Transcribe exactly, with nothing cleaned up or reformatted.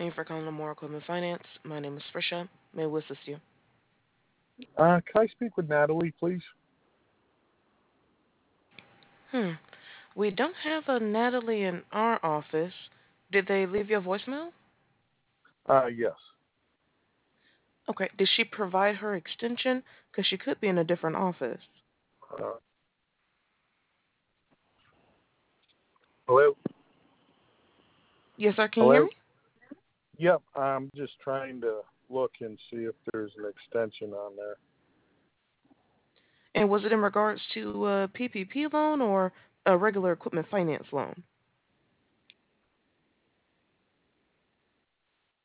Thank you for calling Lamar Equipment Finance. My name is Frisha. May we assist you? Uh, can I speak with Natalie, please? Hmm. We don't have a Natalie in our office. Did they leave you a voicemail? Uh, yes. Okay. Did she provide her extension? Because she could be in a different office. Uh, hello? Yes, sir. Can you hear Hello? me? Yep, I'm just trying to look and see if there's an extension on there. And was it in regards to a P P P loan or a regular equipment finance loan?